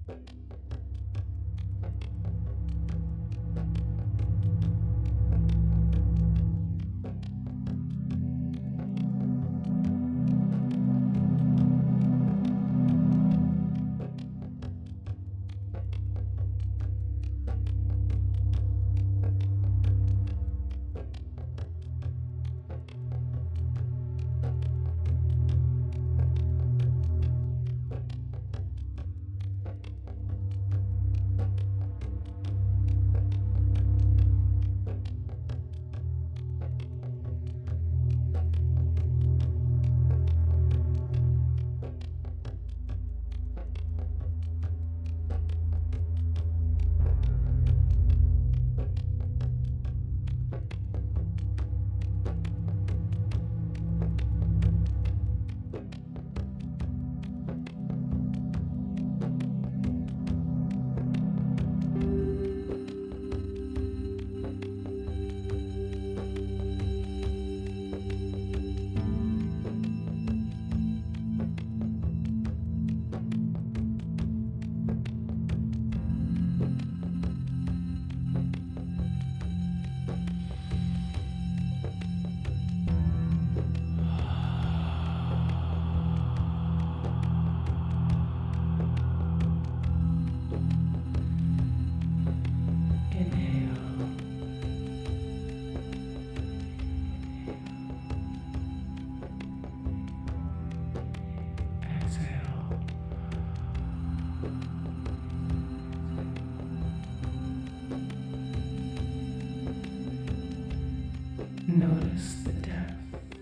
Notice the depth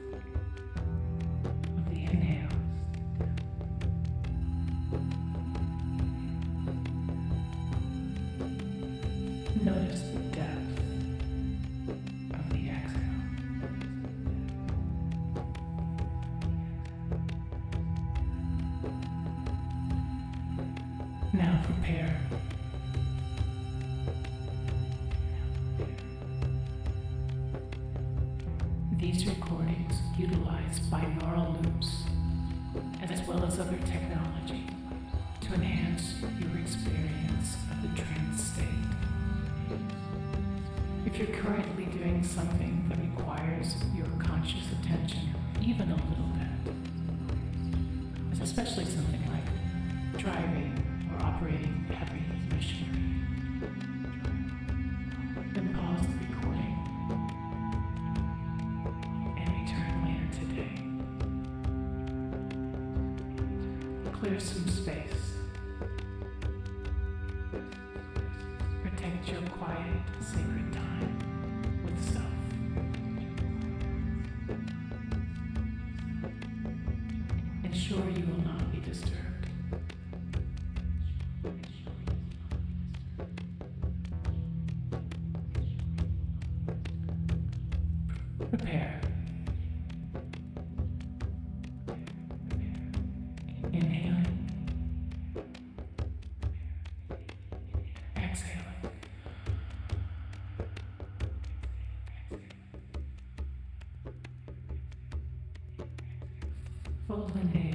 of the inhale. Notice the depth of the exhale. Now prepare. These recordings utilize binaural loops as well as other technology to enhance your experience of the trance state. If you're currently doing something that requires your conscious attention, even a little bit, especially something like driving or operating heavy machinery, then pause the recording and return later today. Clear some space. Protect your quiet, sacred time with self. Ensure you will not be disturbed. Prepare. Inhaling. Exhaling. Full inhale.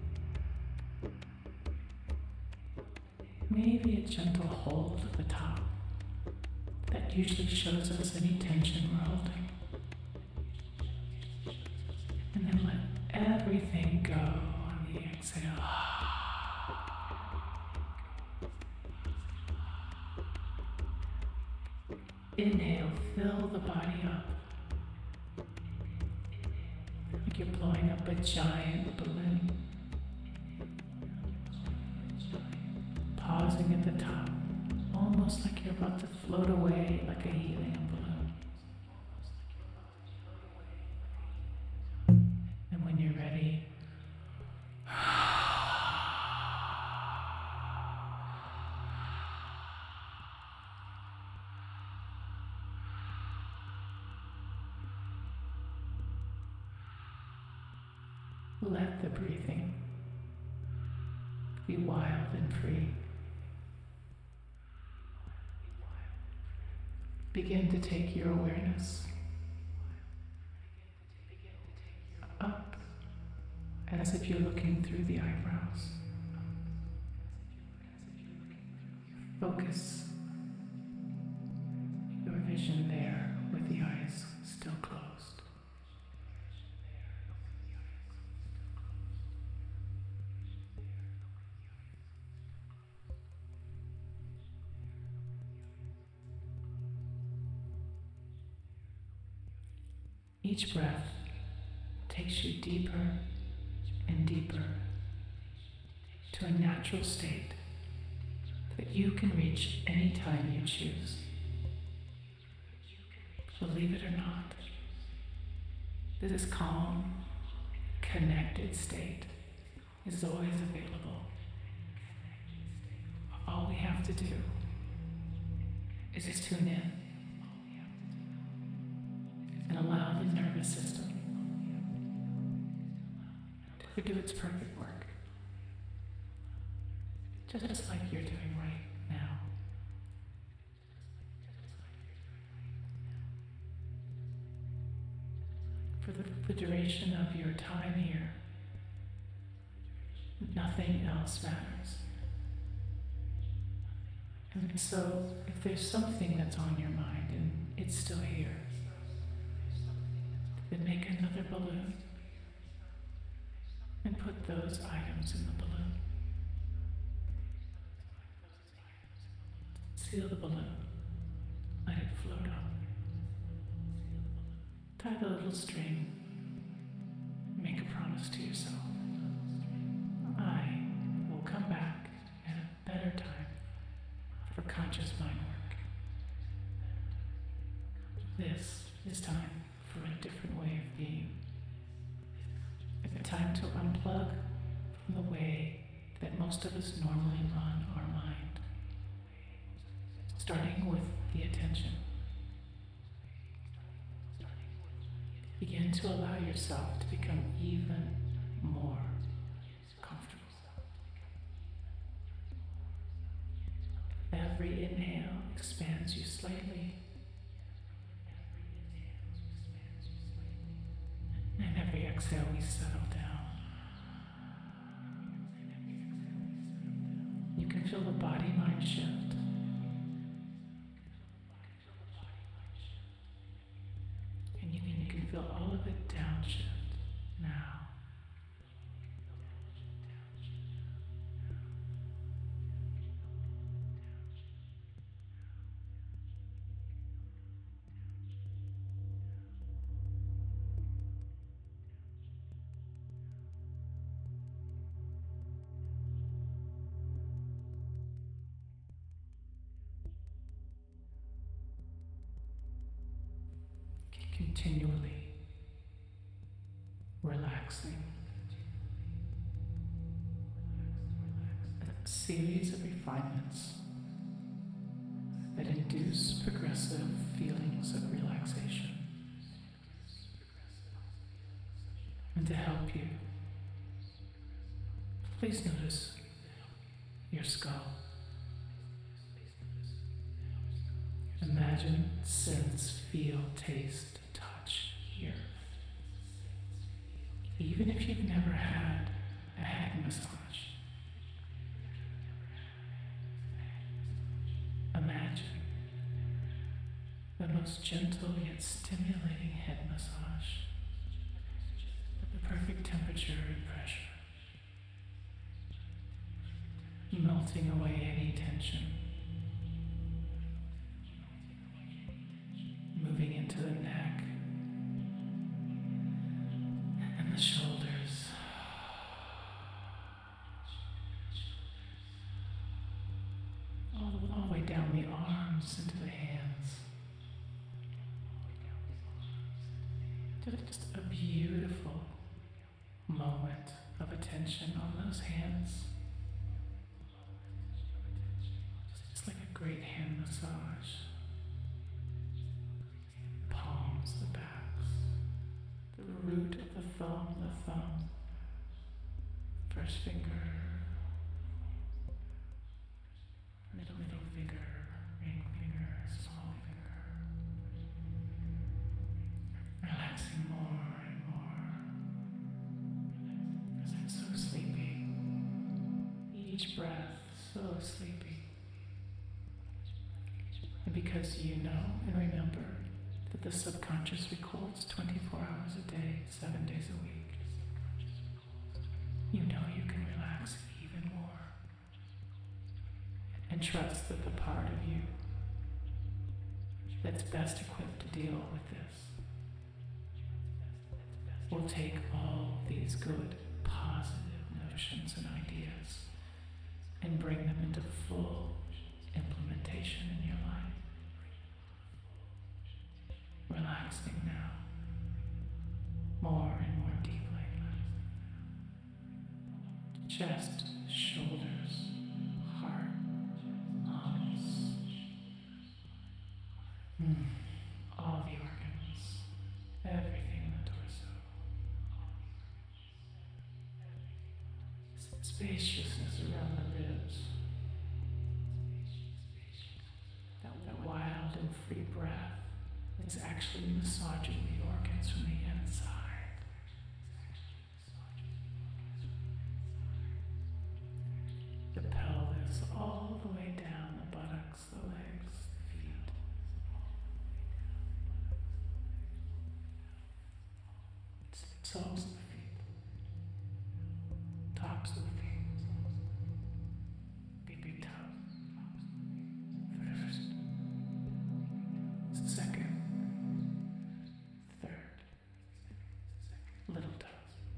Maybe a gentle hold at the top that usually shows us any tension we're holding. And then let everything go on the exhale. Inhale, fill the body up like you're blowing up a giant balloon. Pausing at the top, almost like you're about to float away like a helium balloon. And when you're ready, let the breathing be wild and free. Begin to take your awareness up as if you're looking through the eyebrows. Focus your vision there with the eyes still closed. Each breath takes you deeper and deeper to a natural state that you can reach anytime you choose. Believe it or not, this calm, connected state is always available. All we have to do is just tune in and allow the nervous system to do its perfect work. Just like you're doing right now. For the duration of your time here, nothing else matters. And so, if there's something that's on your mind and it's still here, then make another balloon and put those items in the balloon. Seal the balloon. Let it float up. Tie the little string. Make a promise to yourself. I will come back at a better time for conscious mind work. This is time for a different way of being. It's time to unplug from the way that most of us normally run our mind. Starting with the attention. Begin to allow yourself to become even more comfortable. Every inhale expands you slightly, and every exhale we settle down. You can feel the body-mind shift. Feel all of it downshift now. Continually relaxing. A series of refinements that induce progressive feelings of relaxation. And to help you, please notice your skull. Imagine, sense, feel, taste, touch, hear. Even if you've never had a head massage, imagine the most gentle yet stimulating head massage at the perfect temperature and pressure, melting away any tension, moving into the neck and the shoulders, all the way down the arms into the hands. Just a beautiful moment of attention on those hands. Just like a great hand massage. Palms, the backs, the root of the thumb, first finger, middle finger, ring finger, small finger. Relaxing more and more as I'm so sleepy. Each breath so sleepy. because you know and remember that the subconscious records 24 hours a day, 7 days a week. You know you can relax even more and trust that the part of you that's best equipped to deal with this will take all these good, positive notions and ideas and bring them into full implementation in your life. Relaxing now, more and more deeply. Chest, shoulders, heart, lungs, all the organs, everything in the torso. Spaciousness around the ribs. That wild and free breath is actually massaging the organs from the inside. The pelvis all the way down, the buttocks, the legs, the feet. Soles of the feet, tops of the feet, big toes, first, second, third, little toes.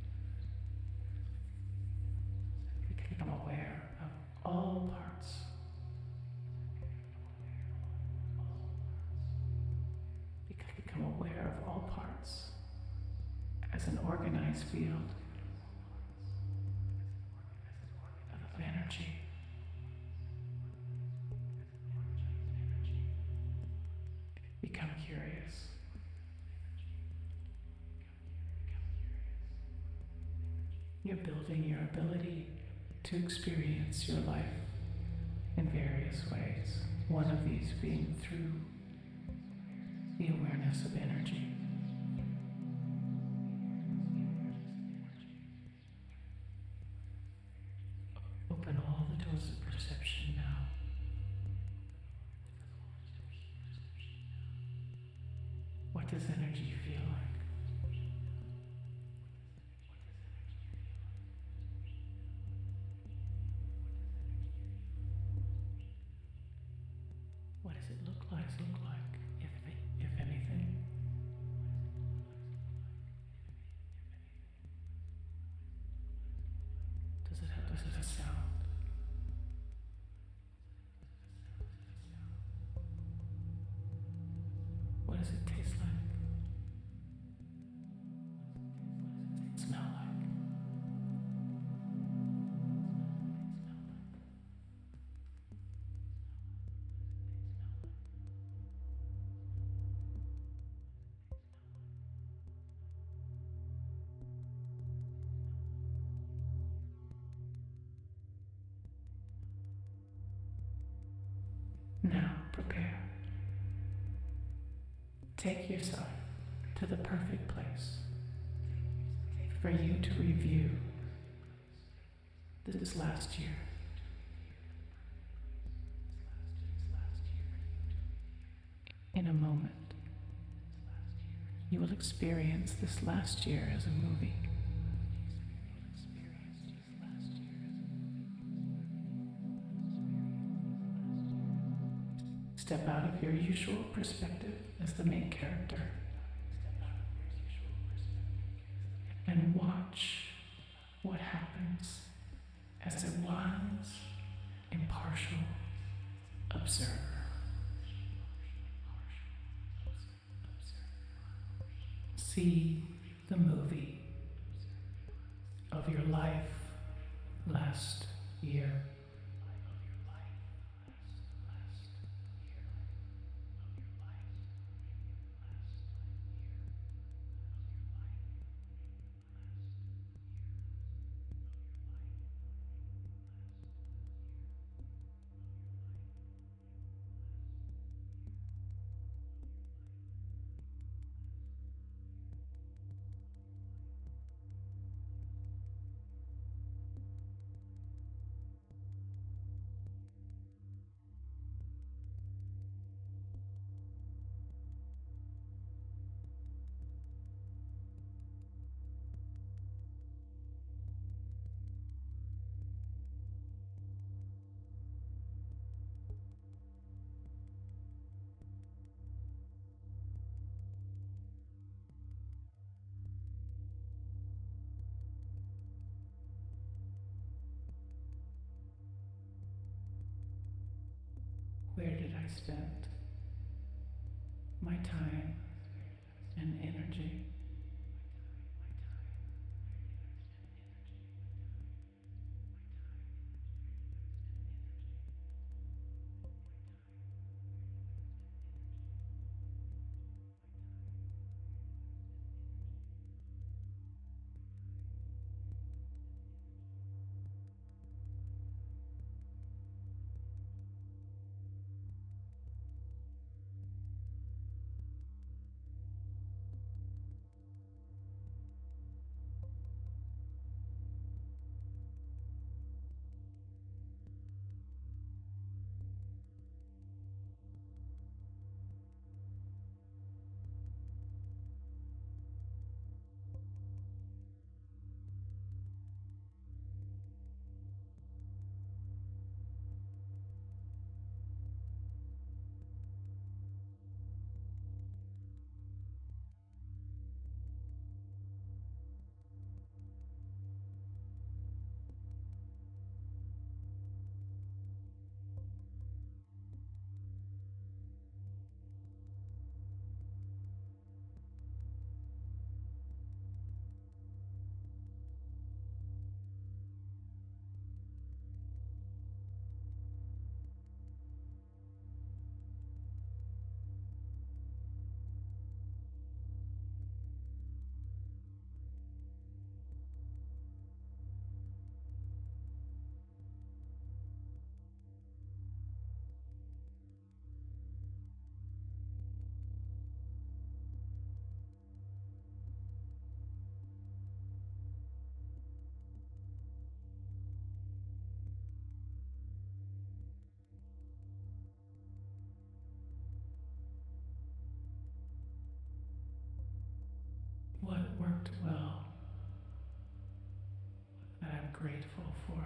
Become aware of all parts. Become aware of all parts as an organized field of energy. Become curious. You're building your ability to experience your life in various ways, one of these being through the awareness of energy. Open all the doors of perception now. What does energy feel like? What does it look like, if anything? Does it have a sound? What does it taste like? What does it smell like? Now prepare. Take yourself to the perfect place for you to review this last year. In a moment, you will experience this last year as a movie. Step out of your usual perspective as the main character and watch what happens as a wise, impartial observer. See the movie of your life last year. Where did I spend my time and energy? What worked well that I'm grateful for?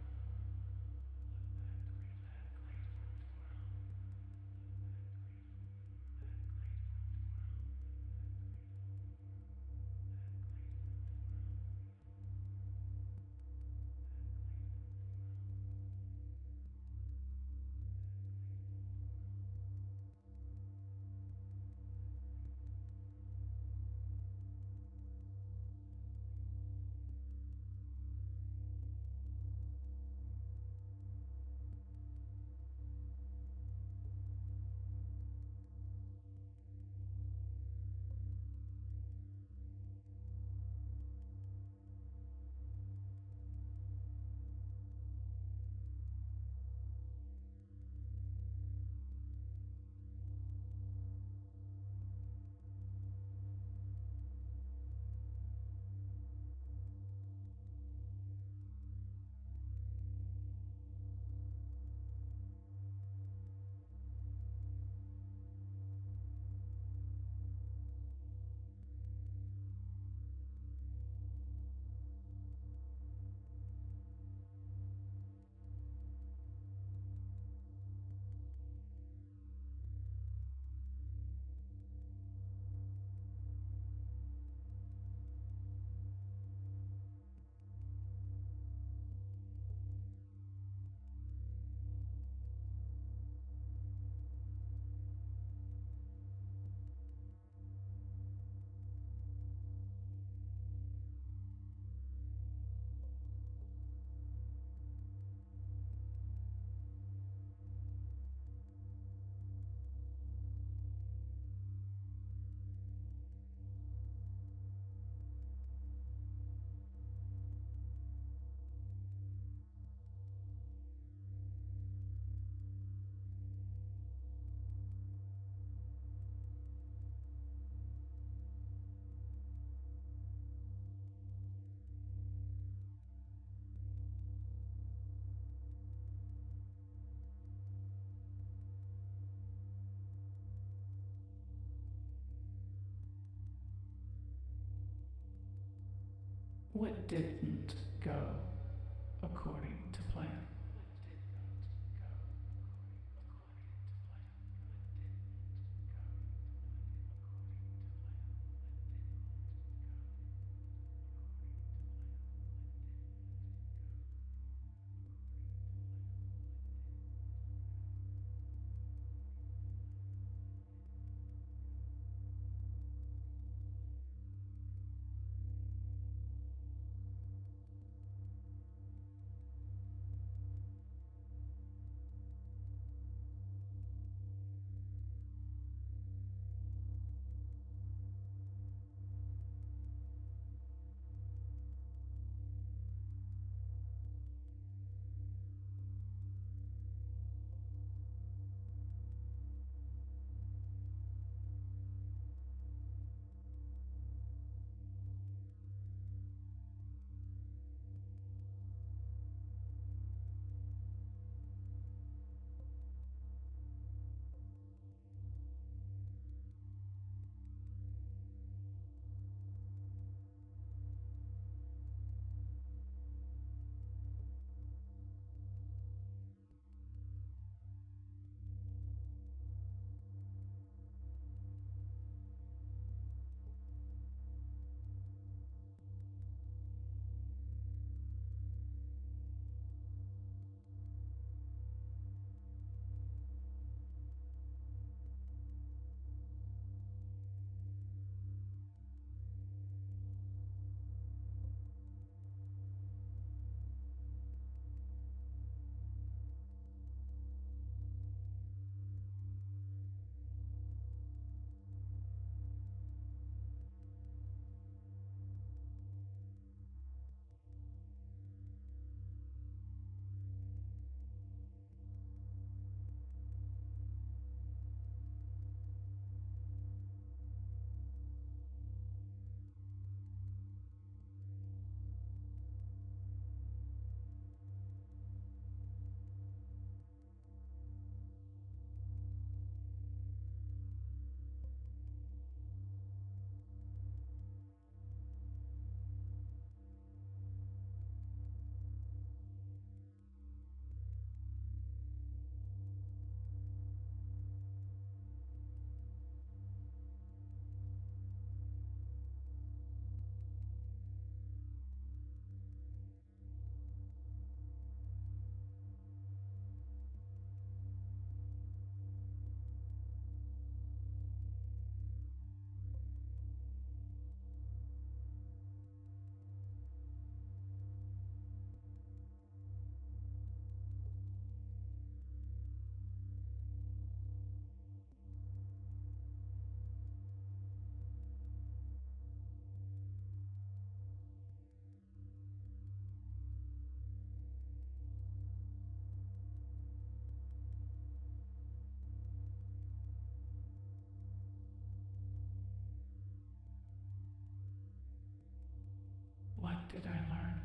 What didn't go according to plan? did I learn?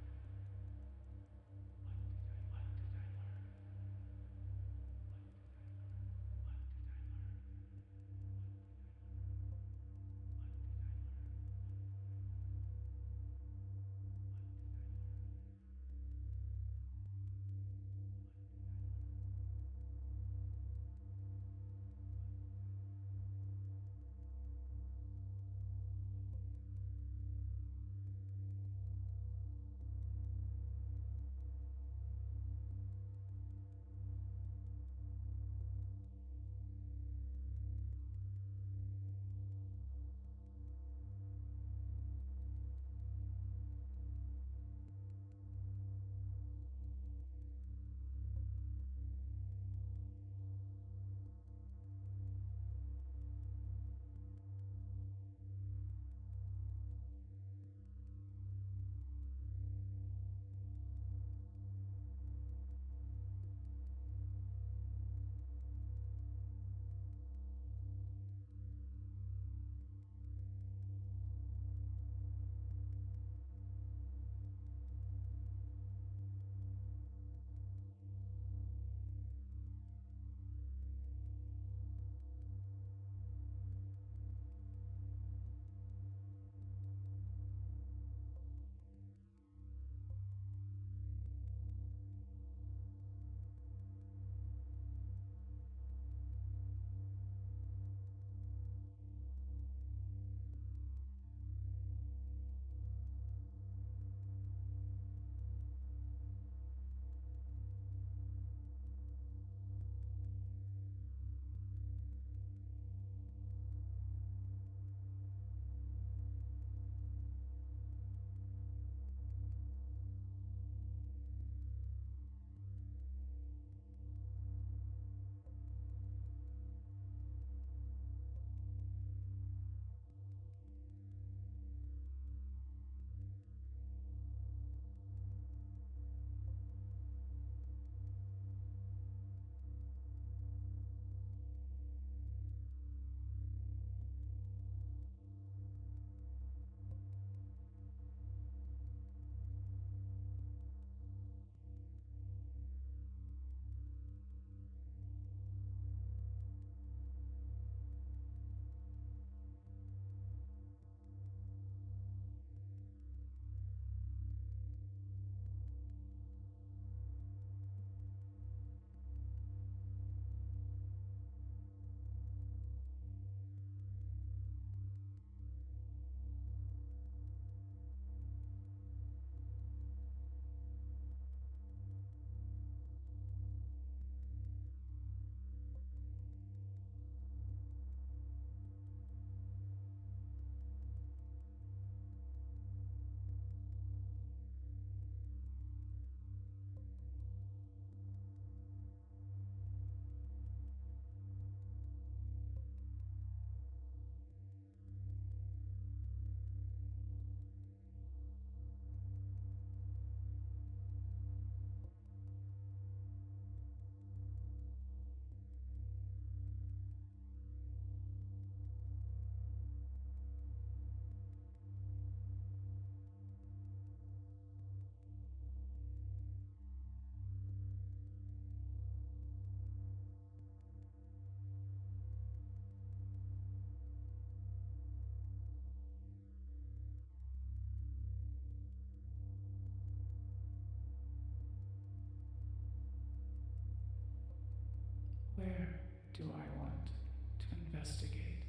Where do I want to investigate,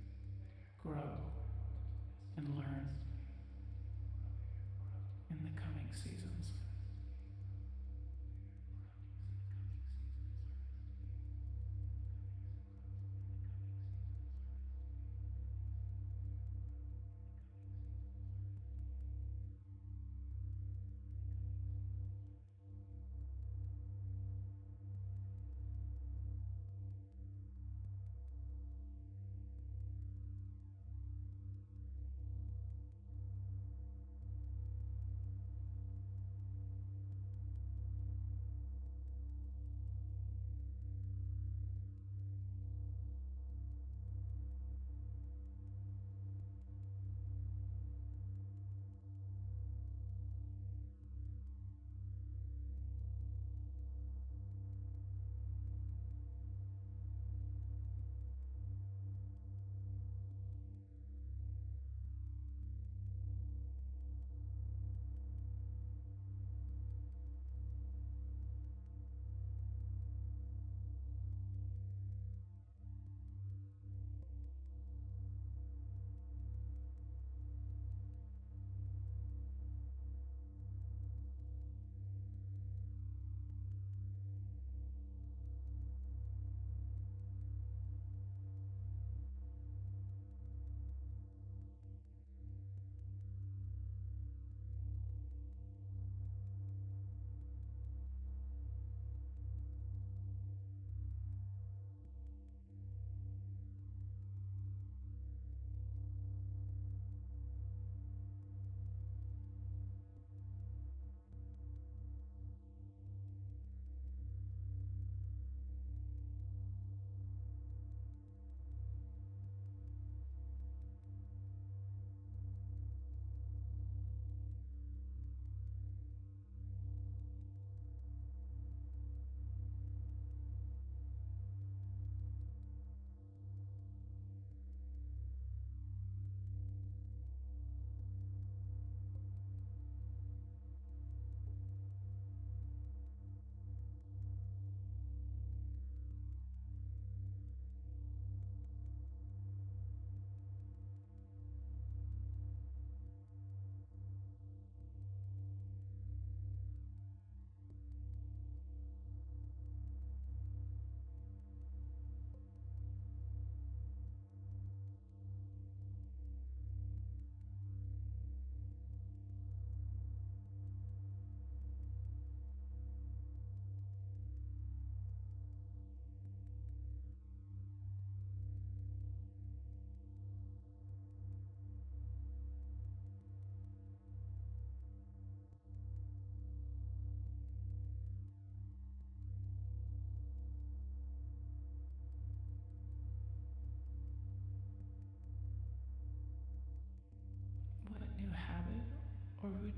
grow, and learn in the coming seasons?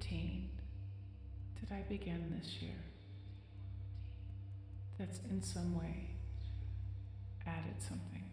routine did I begin this year that's in some way added something?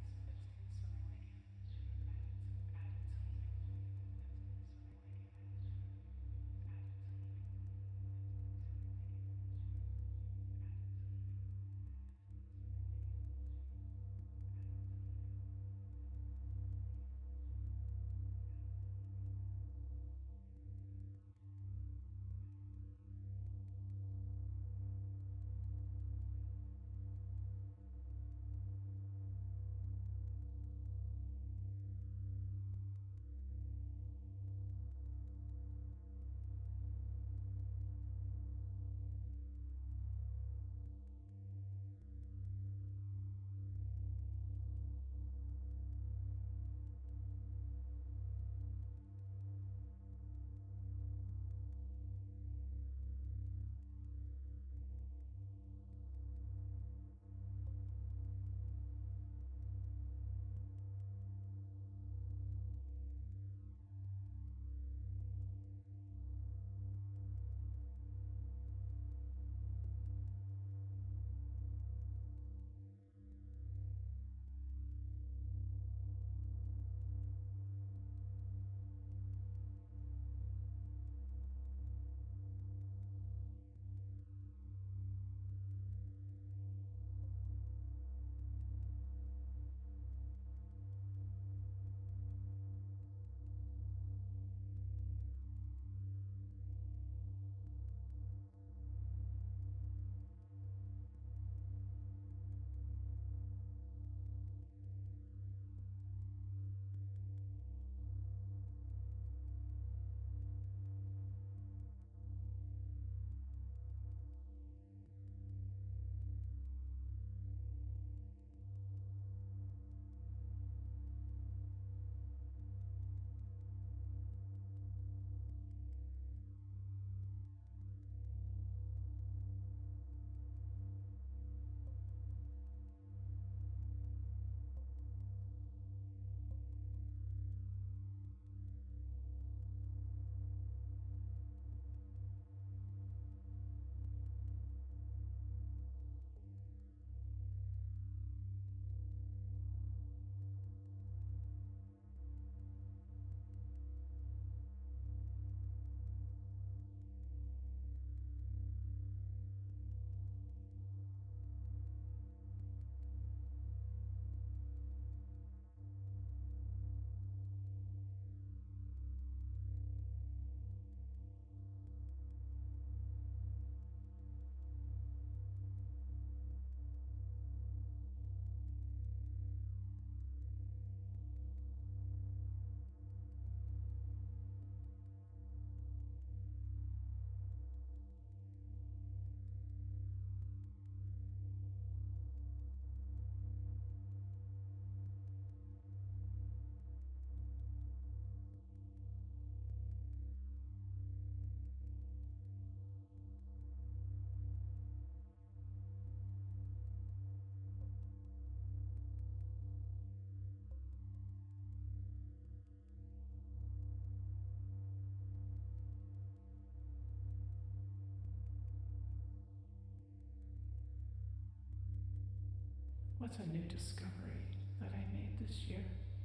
What's a new discovery that I made this year?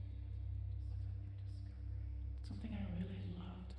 Something I really loved.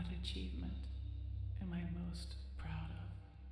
What achievement am I most proud of?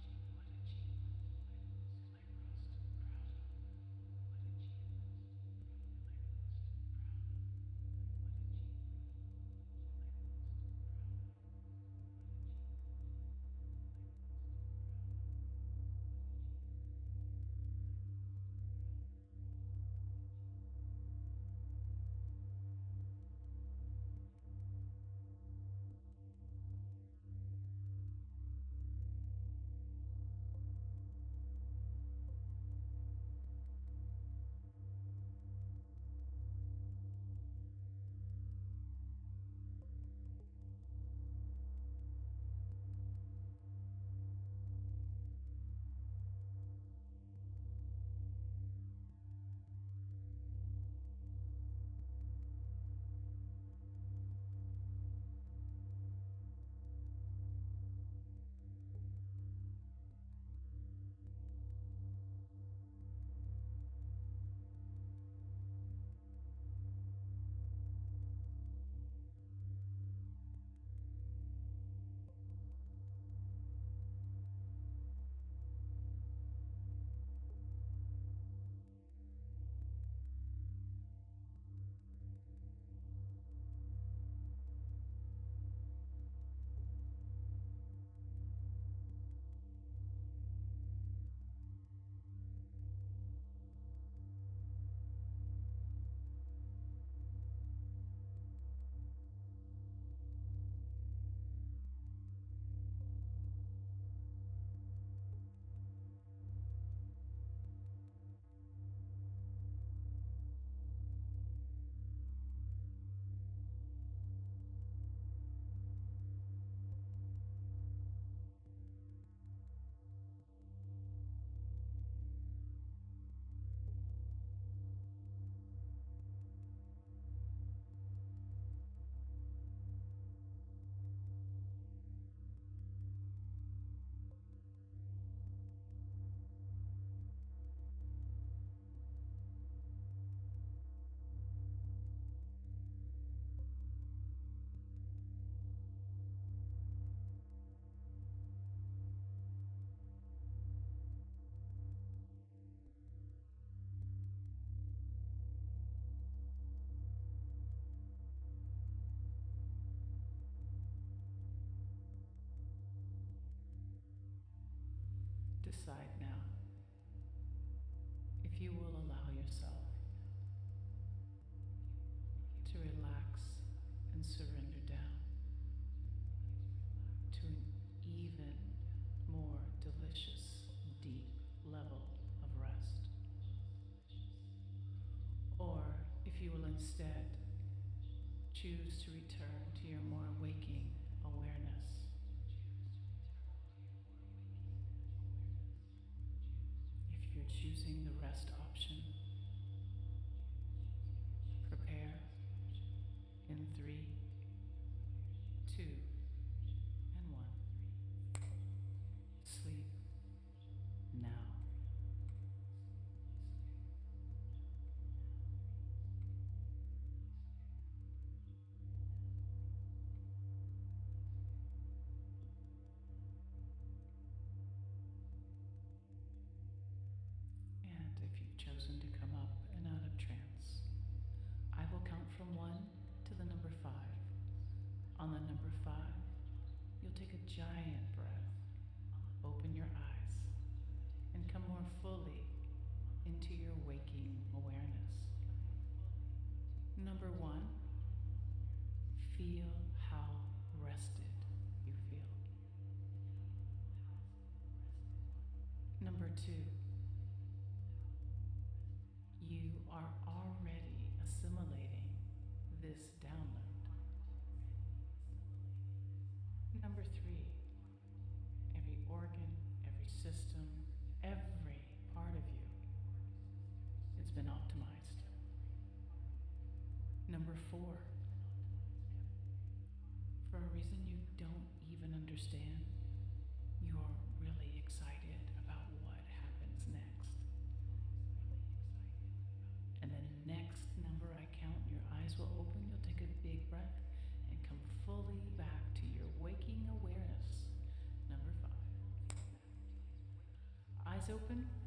Decide now if you will allow yourself to relax and surrender down to an even more delicious, deep level of rest. Or if you will instead choose to return to your more waking awareness. If you're choosing the rest option, prepare in 3, 2, and 1. Sleep now. And if you've chosen to come up and out of trance, I will count from 1 to the number 5. On the number 5, you'll take a giant breath, open your eyes, and come more fully into your waking awareness. Number 1, feel how rested you feel. Number 2, you are already assimilating this download. Number 3, every organ, every system, every part of you, it's been optimized. Number 4, for a reason you don't even understand, you're really excited about what happens next. And then next number I count, your eyes will open, you'll take a big breath and come fully back to your eyes open.